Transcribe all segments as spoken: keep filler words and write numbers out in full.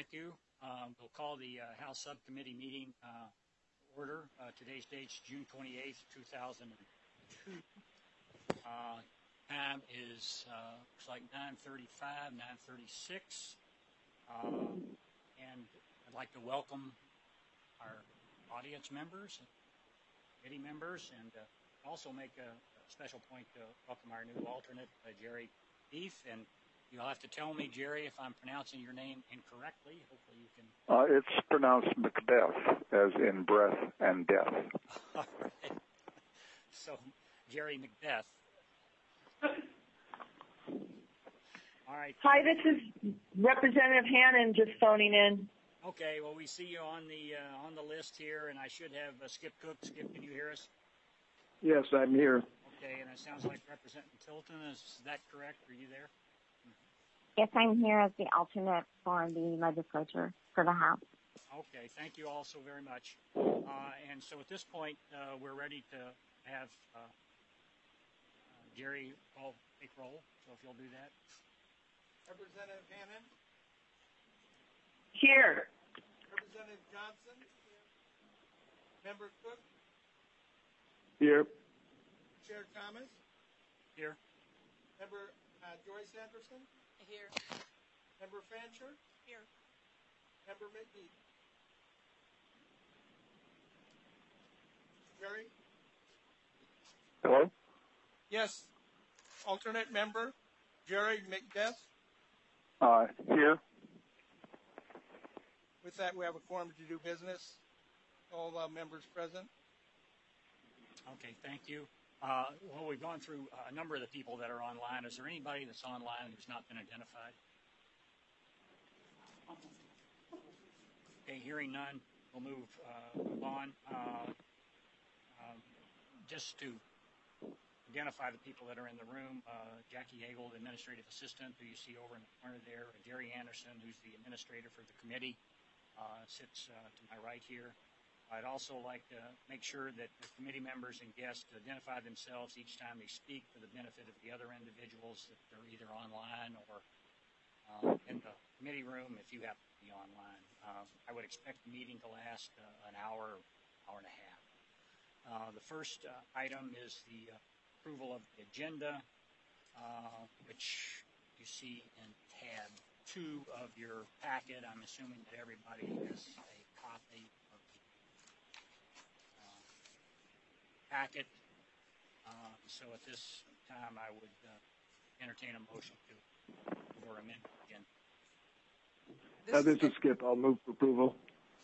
thank you. Um, we'll call the uh, House Subcommittee meeting uh, order. Uh, today's date's June twenty-eighth, two thousand two. Uh, time is uh, looks like nine thirty-five, nine thirty-six. Uh, and I'd like to welcome our audience members, committee members, and uh, also make a, a special point to welcome our new alternate, uh, Jerry Beef. And you'll have to tell me, Jerry, if I'm pronouncing your name incorrectly. Hopefully you can. Uh, it's pronounced Macbeth, as in breath and death. All right. So, Jerry Macbeth. All right. Hi, this is Representative Hannon just phoning in. Okay. Well, we see you on the uh, on the list here, and I should have uh, Skip Cook. Skip, can you hear us? Yes, I'm here. Okay, and it sounds like Representative Tilton. Is that correct? Are you there? Yes, I'm here as the alternate for the legislature for the House. Okay, thank you all so very much. Uh, and so at this point, uh, we're ready to have uh, uh, Jerry call take roll. So if you'll do that. Representative Hannon? Here. Representative Johnson? Member Cook? Here. Chair Thomas? Here. Member uh, Joyce Anderson? Here. Member Fancher? Here. Member McNeely? Jerry? Hello? Yes. Alternate member, Jerry Macbeth. Uh, here. With that, we have a quorum to do business. All uh, members present. Okay, thank you. Uh, well, we've gone through a number of the people that are online. Is there anybody that's online who's not been identified? Okay, hearing none, we'll move, uh, move on. Uh, um, just to identify the people that are in the room, uh, Jackie Hagel, the administrative assistant, who you see over in the corner there, and Jerry Anderson, who's the administrator for the committee, uh, sits uh, to my right here. I'd also like to make sure that the committee members and guests identify themselves each time they speak for the benefit of the other individuals that are either online or uh, in the committee room if you happen to be online. Uh, I would expect the meeting to last uh, an hour, hour and a half. Uh, the first uh, item is the uh, approval of the agenda, uh, which you see in tab two of your packet. I'm assuming that everybody has a copy of the uh, packet. Uh, so at this time, I would uh, entertain a motion to or amend the agenda. This, uh, this is Skip. I'll move for approval.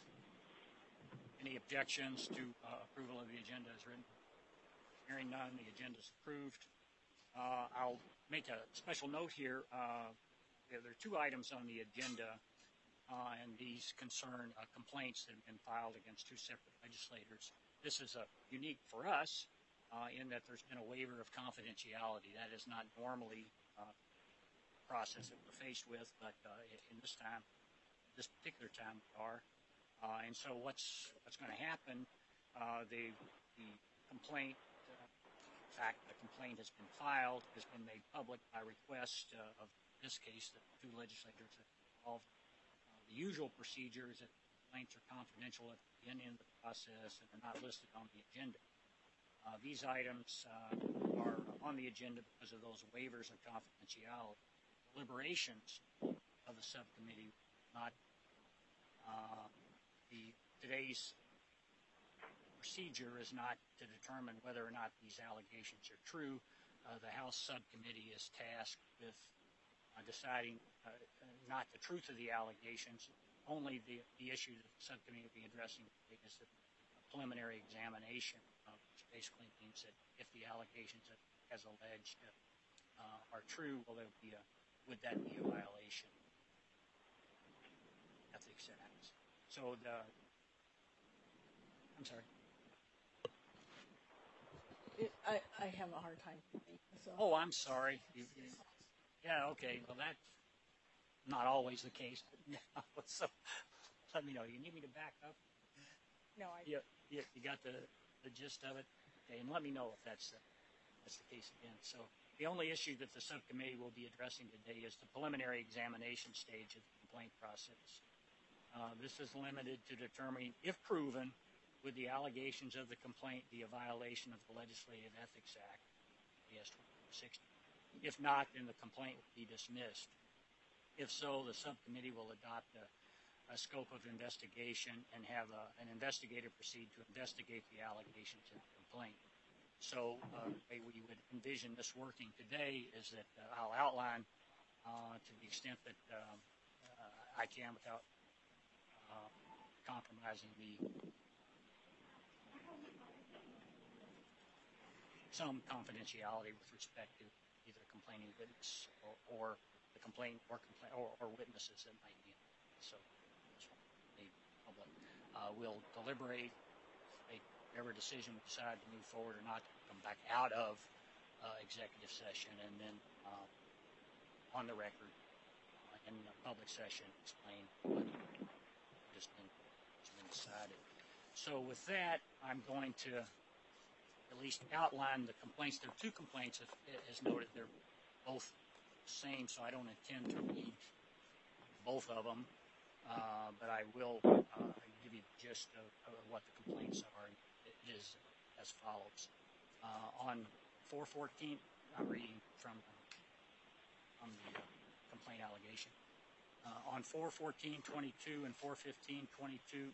Any objections to uh, approval of the agenda as written? Hearing none, the agenda is approved. Uh, I'll make a special note here. Uh, there are two items on the agenda, uh, and these concern uh, complaints that have been filed against two separate legislators. This is uh, unique for us uh, in that there's been a waiver of confidentiality. That is not normally uh, a process that we're faced with, but uh, in this time, this particular time we are. Uh, and so what's what's going to happen? Uh, the the complaint, uh, in fact, the complaint has been filed, has been made public by request uh, of this case that two legislators have involved. Uh, the usual procedure is that complaints are confidential at the beginning of the process and are not listed on the agenda. Uh, these items uh, are on the agenda because of those waivers of confidentiality. Deliberations of the subcommittee not. Uh, The, today's procedure is not to determine whether or not these allegations are true. Uh, the House subcommittee is tasked with uh, deciding uh, not the truth of the allegations. Only the, the issue that the subcommittee will be addressing is the preliminary examination, uh, which basically means that if the allegations that, as alleged uh, are true, well, there would be a, would that be a violation of ethics and ethics? So the, I'm sorry. It, I, I have a hard time. So. Oh, I'm sorry. You, you, yeah, okay. Well, that's not always the case. But no, so let me know. You need me to back up? No, I. You, you, you got the, the gist of it? Okay, and let me know if that's the, that's the case again. So the only issue that the subcommittee will be addressing today is the preliminary examination stage of the complaint process. Uh, this is limited to determining, if proven, would the allegations of the complaint be a violation of the Legislative Ethics Act, A S twenty-four sixty. If not, then the complaint will be dismissed. If so, the subcommittee will adopt a, a scope of investigation and have a, an investigator proceed to investigate the allegations in the complaint. So uh, the way we would envision this working today is that uh, I'll outline uh, to the extent that um, uh, I can without uh, compromising the some confidentiality with respect to either complaining witness or, or the complaint or, compla- or, or witnesses that might be in it. So this one made public. Uh, we'll deliberate, make whatever decision we decide to move forward or not, to come back out of uh, executive session, and then uh, on the record uh, in a public session explain what just been, has been decided. So with that, I'm going to at least outline the complaints. There are two complaints, as noted. They're both the same, so I don't intend to read both of them, uh, but I will uh, give you the gist of, of what the complaints are. It is as follows. Uh, on four fourteen, I'm reading from, from the uh, complaint allegation. Uh, on four fourteen twenty-two and four fifteen twenty-two,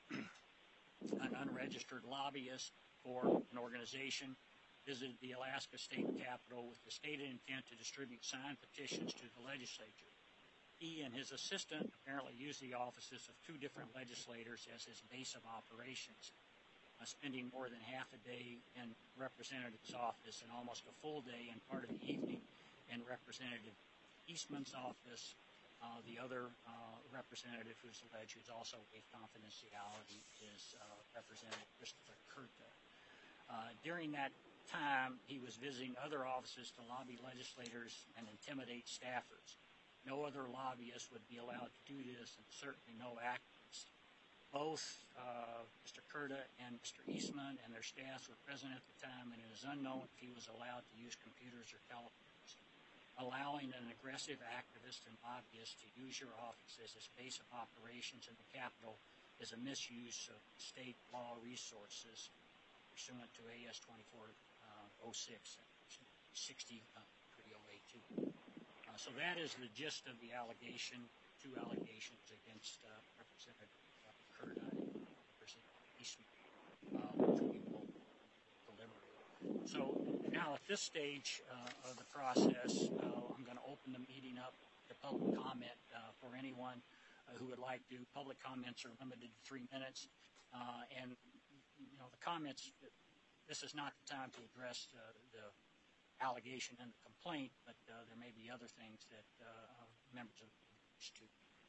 an unregistered lobbyist for an organization visited the Alaska State Capitol with the stated intent to distribute signed petitions to the legislature. He and his assistant apparently used the offices of two different legislators as his base of operations, uh, spending more than half a day in Representative's office and almost a full day and part of the evening in Representative Eastman's office. Uh, the other uh, representative who's alleged who's also waived confidentiality is uh, Representative Christopher Kurta. Uh, during that time, he was visiting other offices to lobby legislators and intimidate staffers. No other lobbyist would be allowed to do this, and certainly no activist. Both uh, Mister Kurta and Mister Eastman and their staffs were present at the time, and it is unknown if he was allowed to use computers or telephones. Allowing an aggressive activist and lobbyist to use your office as his base of operations in the Capitol is a misuse of state law resources pursuant to A S twenty-four oh six, sixty, three oh eight two. Uh, so that is the gist of the allegation, two allegations against uh, Representative uh, Kurta and Representative Eastman, uh, which we will deliberate. So now at this stage uh, of the process, uh, I'm going to open the meeting up to public comment uh, for anyone uh, who would like to. Public comments are limited to three minutes, uh, and you know, the comments, this is not the time to address uh, the allegation and the complaint, but uh, there may be other things that uh, members of the wish to,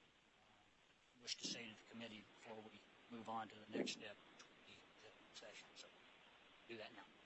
uh, wish to say to the committee before we move on to the next step, which will be the session. So do that now.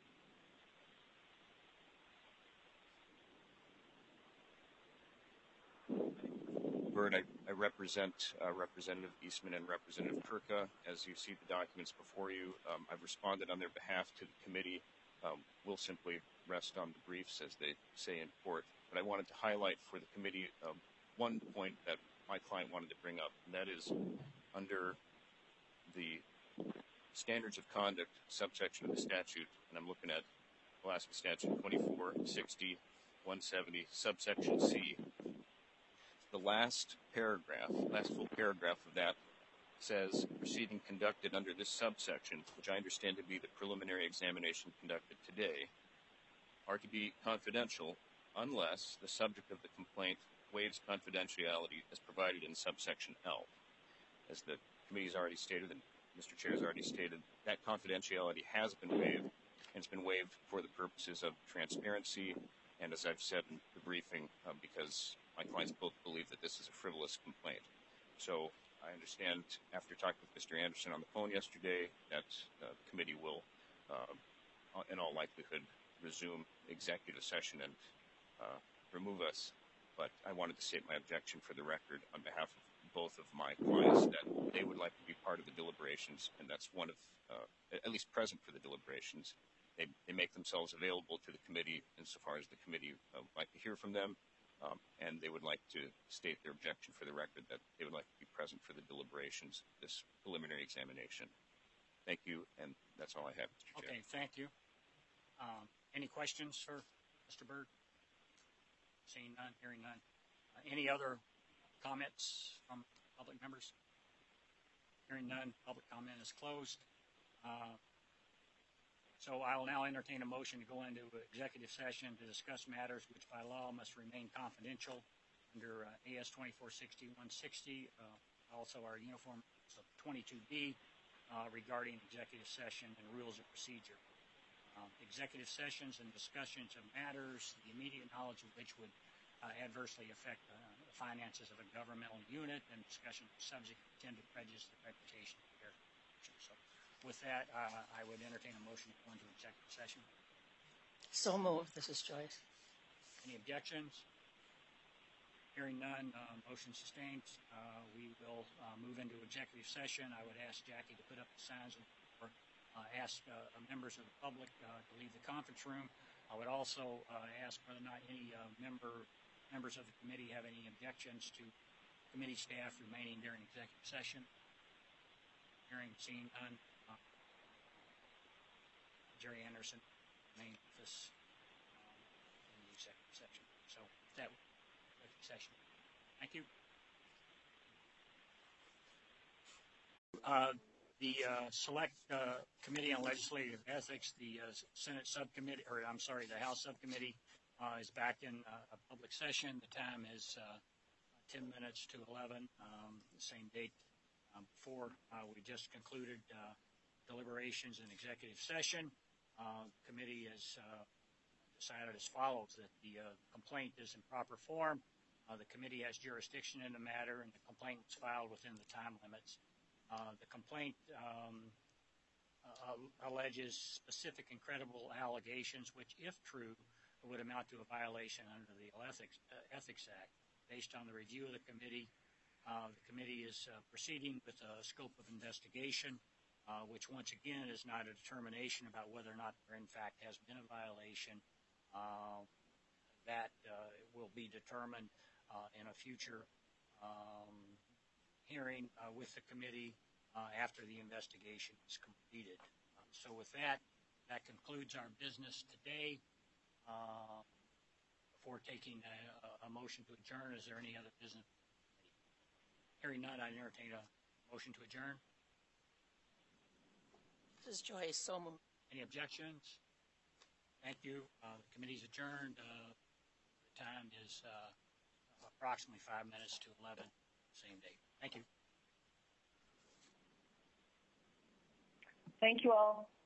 Bird, I, I represent uh, Representative Eastman and Representative Kurta. As you see the documents before you, um, I've responded on their behalf to the committee. Um, we'll simply rest on the briefs, as they say in court. But I wanted to highlight for the committee um, one point that my client wanted to bring up, and that is under the standards of conduct subsection of the statute, and I'm looking at Alaska Statute twenty-four sixty one seventy, subsection C. The last paragraph, last full paragraph of that says, proceeding conducted under this subsection, which I understand to be the preliminary examination conducted today, are to be confidential unless the subject of the complaint waives confidentiality as provided in subsection L. As the committee has already stated and Mister Chair has already stated, that confidentiality has been waived, and it's been waived for the purposes of transparency, and as I've said in the briefing, uh, because my clients both believe that this is a frivolous complaint. So I understand after talking with Mister Anderson on the phone yesterday that uh, the committee will, uh, in all likelihood, resume executive session and uh, remove us. But I wanted to state my objection for the record on behalf of both of my clients that they would like to be part of the deliberations, and that's one of, uh, at least present for the deliberations. They, they make themselves available to the committee insofar as the committee uh, would like to hear from them. Um, and they would like to state their objection for the record that they would like to be present for the deliberations, this preliminary examination. Thank you, and that's all I have, Mister Chair. Okay, thank you. Um, any questions for Mister Byrd? Seeing none, hearing none. Uh, any other comments from public members? Hearing none, public comment is closed. Uh, so I will now entertain a motion to go into executive session to discuss matters which by law must remain confidential under uh, A S twenty-four sixty-one sixty, uh, also our uniform twenty-two B uh, regarding executive session and rules of procedure. Uh, executive sessions and discussions of matters, the immediate knowledge of which would uh, adversely affect uh, the finances of a governmental unit, and discussion of subject tend to prejudice the reputation of the character. So with that, uh, I would entertain a motion to go into executive session. So moved. This is Joyce. Any objections? Hearing none, uh, motion sustained. Uh, we will uh, move into executive session. I would ask Jackie to put up the signs or uh, ask uh, members of the public uh, to leave the conference room. I would also uh, ask whether or not any uh, member members of the committee have any objections to committee staff remaining during executive session. Hearing, seeing none. Uh, Jerry Anderson, main office um, in the executive session. So that executive session. Thank you. Uh, the uh, Select uh, Committee on Legislative Ethics, the uh, Senate Subcommittee, or I'm sorry, the House Subcommittee uh, is back in uh, a public session. The time is uh, ten minutes to eleven, um, the same date um, before. Uh, we just concluded uh, deliberations in executive session. Uh, the committee has uh, decided as follows, that the uh, complaint is in proper form. Uh, the committee has jurisdiction in the matter, and the complaint was filed within the time limits. Uh, the complaint um, uh, alleges specific and credible allegations, which, if true, would amount to a violation under the Ethics, uh, Ethics Act. Based on the review of the committee, uh, the committee is uh, proceeding with a scope of investigation, uh, which once again is not a determination about whether or not there in fact has been a violation. Uh, that uh, will be determined uh, in a future um, hearing uh, with the committee uh, after the investigation is completed. Uh, so with that, that concludes our business today. Uh, before taking a, a motion to adjourn, is there any other business? Hearing none, I entertain a motion to adjourn. This is Joyce. So moved. Any objections? Thank you. Uh, the committee's adjourned. Uh, the time is uh, approximately five minutes to eleven, same date. Thank you. Thank you all.